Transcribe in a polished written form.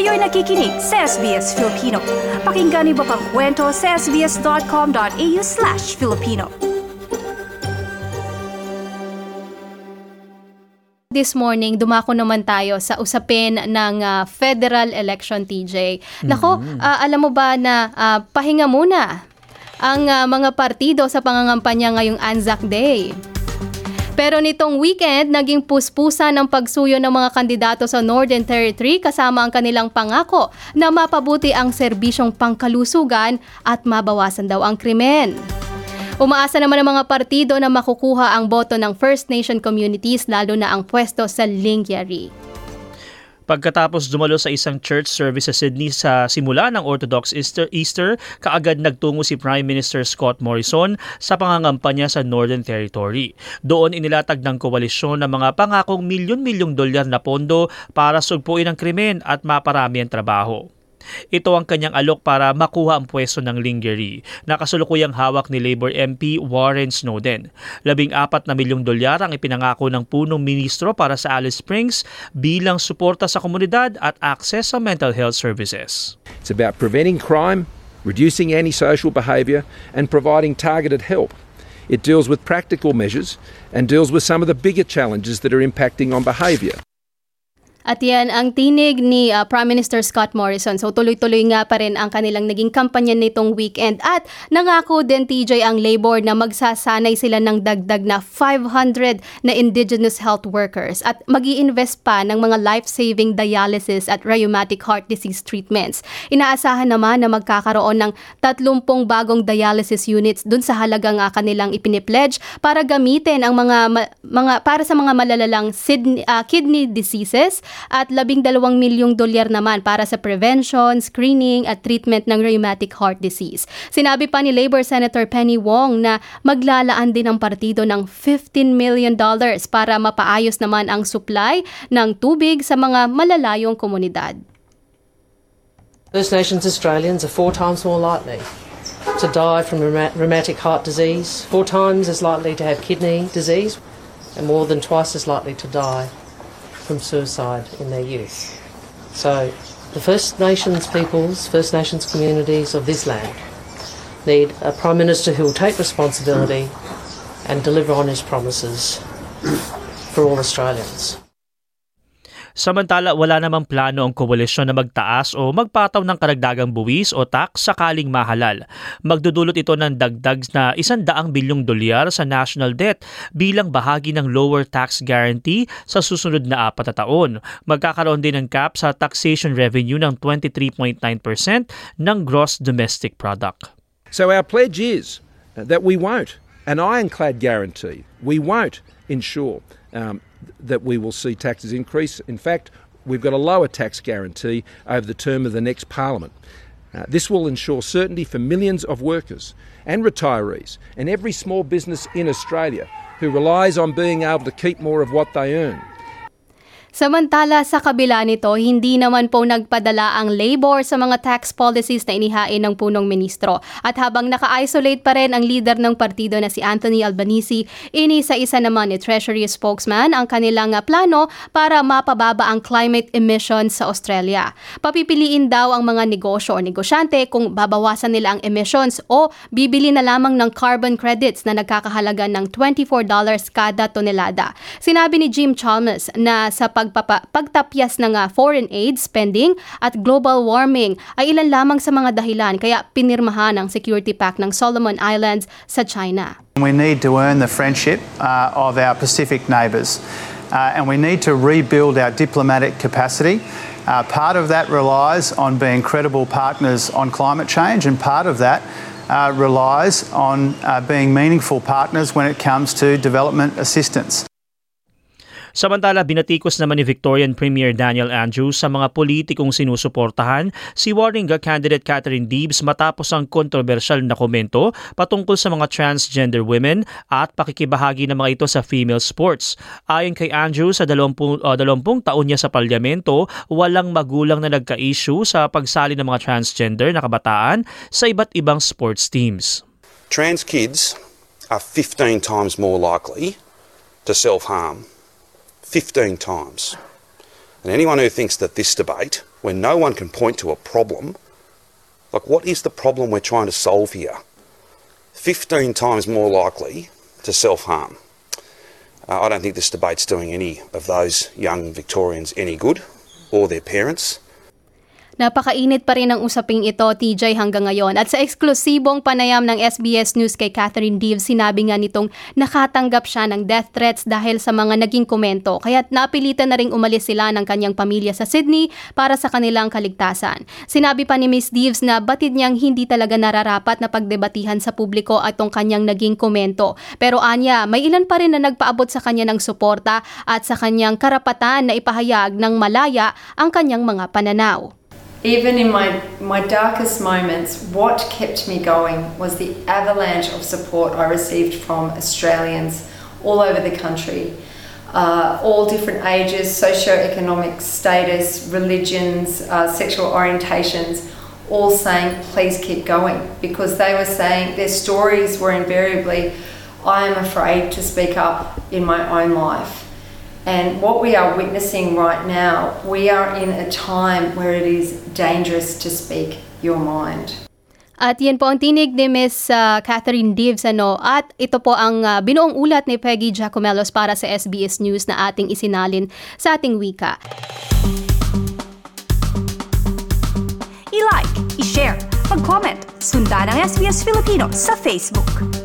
Kayo'y nakikinig sa SBS Filipino. Pakinggan niyo pa ang kwento sa sbs.com.au/Filipino. This morning, dumako naman tayo sa usapin ng federal election, TJ. Nako, alam mo ba na pahinga muna ang mga partido sa pangangampanya ngayong Anzac Day. Pero nitong weekend, naging puspusan ang pagsuyo ng mga kandidato sa Northern Territory kasama ang kanilang pangako na mapabuti ang serbisyong pangkalusugan at mabawasan daw ang krimen. Umaasa naman ang mga partido na makukuha ang boto ng First Nation communities lalo na ang pwesto sa Lingiari. Pagkatapos dumalo sa isang church service sa Sydney sa simula ng Orthodox Easter, kaagad nagtungo si Prime Minister Scott Morrison sa pangangampanya sa Northern Territory. Doon inilatag ng koalisyon ng mga pangakong milyon-milyong dolyar na pondo para sugpuin ang krimen at maparami ang trabaho. Ito ang kanyang alok para makuha ang pwesto ng Lingiari na kasalukuyang hawak ni Labour MP Warren Snowden. 14 na milyong dolyar ang ipinangako ng punong ministro para sa Alice Springs bilang suporta sa komunidad at access sa mental health services. It's about preventing crime, reducing antisocial behaviour and providing targeted help. It deals with practical measures and deals with some of the bigger challenges that are impacting on behaviour. At yan ang tinig ni Prime Minister Scott Morrison. So tuloy-tuloy nga pa rin ang kanilang naging kampanya nitong weekend. At nangako din TJ ang Labour na magsasanay sila ng dagdag na 500 na Indigenous health workers at mag-i-invest pa ng mga life-saving dialysis at rheumatic heart disease treatments. Inaasahan naman na magkakaroon ng 30 bagong dialysis units dun sa halagang kanilang ipinipledge para gamitin ang mga para sa mga malalalang kidney diseases at 12 milyong dolyar naman para sa prevention, screening at treatment ng rheumatic heart disease. Sinabi pa ni Labour Senator Penny Wong na maglalaan din ang partido ng $15 million para mapaayos naman ang supply ng tubig sa mga malalayong komunidad. First Nations Australians are 4 times more likely to die from rheumatic heart disease, 4 times as likely to have kidney disease, and more than twice as likely to die from suicide in their youth. So the First Nations peoples, First Nations communities of this land need a Prime Minister who will take responsibility and deliver on his promises for all Australians. Samantala, wala namang plano ang koalisyon na magtaas o magpataw ng karagdagang buwis o tax sakaling mahalal. Magdudulot ito ng dagdag na $100 bilyong sa national debt bilang bahagi ng lower tax guarantee sa susunod na 4 na taon. Magkakaroon din ng cap sa taxation revenue ng 23.9% ng gross domestic product. So our pledge is that we won't, an ironclad guarantee, we won't ensure that we will see taxes increase. In fact, we've got a lower tax guarantee over the term of the next parliament. This will ensure certainty for millions of workers and retirees and every small business in Australia who relies on being able to keep more of what they earn. Samantala, sa kabila nito, hindi naman po nagpadala ang Labour sa mga tax policies na inihain ng punong ministro. At habang naka-isolate pa rin ang leader ng partido na si Anthony Albanese, inisa-isa naman ni Treasury spokesman ang kanilang plano para mapababa ang climate emissions sa Australia. Papipiliin daw ang mga negosyo o negosyante kung babawasan nila ang emissions o bibili na lamang ng carbon credits na nagkakahalaga ng $24 kada tonelada. Sinabi ni Jim Chalmers na sa pagtapyas ng foreign aid spending at global warming ay ilan lamang sa mga dahilan kaya pinirmahan ang Security Pact ng Solomon Islands sa China. We need to earn the friendship of our Pacific neighbours and we need to rebuild our diplomatic capacity. Part of that relies on being credible partners on climate change and part of that relies on being meaningful partners when it comes to development assistance. Samantala, binatikos naman ni Victorian Premier Daniel Andrews sa mga politikong sinusuportahan si Warringah candidate Catherine Deebs matapos ang kontrobersyal na komento patungkol sa mga transgender women at pakikibahagi ng mga ito sa female sports. Ayon kay Andrews, sa 20 taon niya sa parlamento, walang magulang na nagka-issue sa pagsali ng mga transgender na kabataan sa iba't ibang sports teams. Trans kids are 15 times more likely to self-harm. 15 times. And anyone who thinks that this debate when no one can point to a problem, like what is the problem we're trying to solve here? 15 times more likely to self-harm. I don't think this debate's doing any of those young Victorians any good, or their parents. Napakainit pa rin ang usaping ito, TJ, hanggang ngayon. At sa eksklusibong panayam ng SBS News kay Catherine Deves, sinabi nga nitong nakatanggap siya ng death threats dahil sa mga naging komento. Kaya't napilitan na ring umalis sila ng kanyang pamilya sa Sydney para sa kanilang kaligtasan. Sinabi pa ni Ms. Deves na batid niyang hindi talaga nararapat na pagdebatihan sa publiko atong kanyang naging komento. Pero anya, may ilan pa rin na nagpaabot sa kanya ng suporta at sa kanyang karapatan na ipahayag ng malaya ang kanyang mga pananaw. Even in my darkest moments, what kept me going was the avalanche of support I received from Australians all over the country, all different ages, socio-economic status, religions, sexual orientations, all saying, please keep going, because they were saying their stories were invariably, I am afraid to speak up in my own life. And what we are witnessing right now, we are in a time where it is dangerous to speak your mind. At yan po ang tinig ni Ms. Catherine Deves. At ito po ang binuong ulat ni Peggy Giacomellos para sa SBS News na ating isinalin sa ating wika. I-like, i-share, mag-comment, sundan ang SBS Filipino sa Facebook.